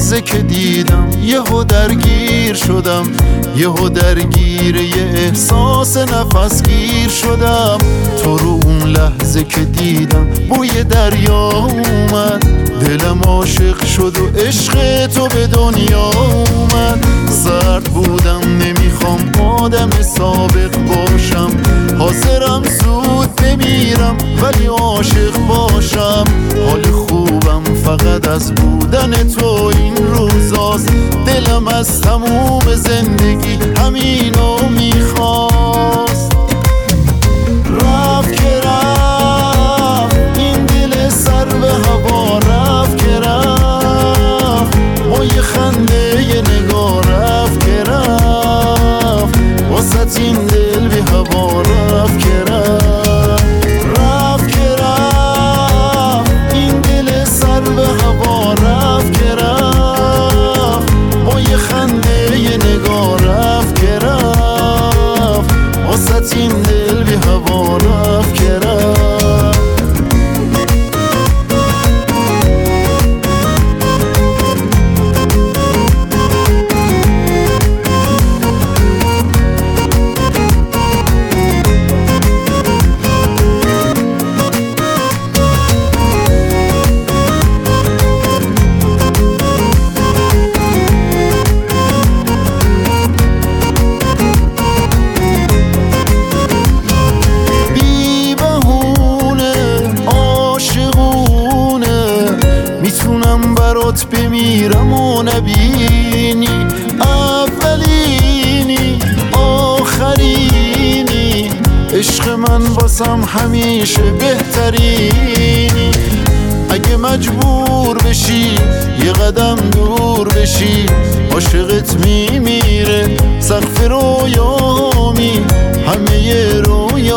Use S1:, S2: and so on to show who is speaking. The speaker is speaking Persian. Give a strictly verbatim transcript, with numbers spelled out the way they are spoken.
S1: لحظه که دیدم یهو درگیر شدم، یهو درگیر یه احساس نفس گیر شدم. تو رو اون لحظه که دیدم بوی دریا اومد، دلم عاشق شد و عشق تو به دنیا اومد. سرد بودم نمیخوام آدم سابق باشم، حاضرم زود بمیرم ولی عاشق باشم. حال خوبم فقط از بودن تو این روزاست، دلم از تموم زندگی همینو میخواست. رفت که رفت این دل سر به هوا، رفت که رفت با یه خنده یه نگاه، رفت که رفت واسه این دل بی هوا، رفت که رفت. رفت که رفت این دل سر به هوا، رفت که رفت با یه خنده یه نگاه، رفت که رفت واسه این دل بی هوا، رفت که رفت. میتونم برات بمیرم و نبینی، اولینی آخرینی، عشق من واسم همیشه بهترینی. اگه مجبور بشی یه قدم دور بشی، عاشقت میمیره سقف رویامی، همه رویامی